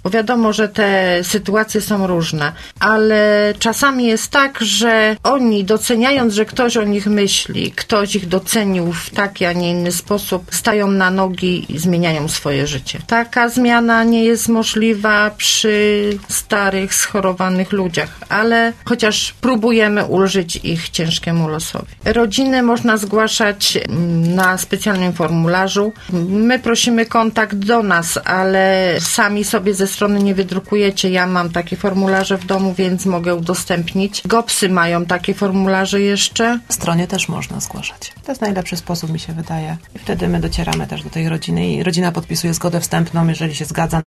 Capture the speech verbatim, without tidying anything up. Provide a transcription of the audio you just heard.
Bo wiadomo, że te sytuacje są różne, ale czasami jest tak, że oni doceniając, że ktoś o nich myśli, ktoś ich docenił w taki, a nie inny sposób, stają na nogi i zmieniają swoje życie. Taka zmiana nie jest możliwa przy starych, schorowanych ludziach, ale chociaż próbujemy ulżyć ich ciężkiemu losowi. Rodziny można zgłaszać na specjalnym formularzu. My prosimy kontakt do nas, ale sami sobie ze strony nie wydrukujecie. Ja mam takie formularze w domu, więc mogę udostępnić. Gopsy mają takie formularze jeszcze. W stronie też można zgłaszać. To jest najlepszy sposób, mi się wydaje. I wtedy my docieramy też do tej rodziny i rodzina podpisuje zgodę wstępną, jeżeli się zgadza.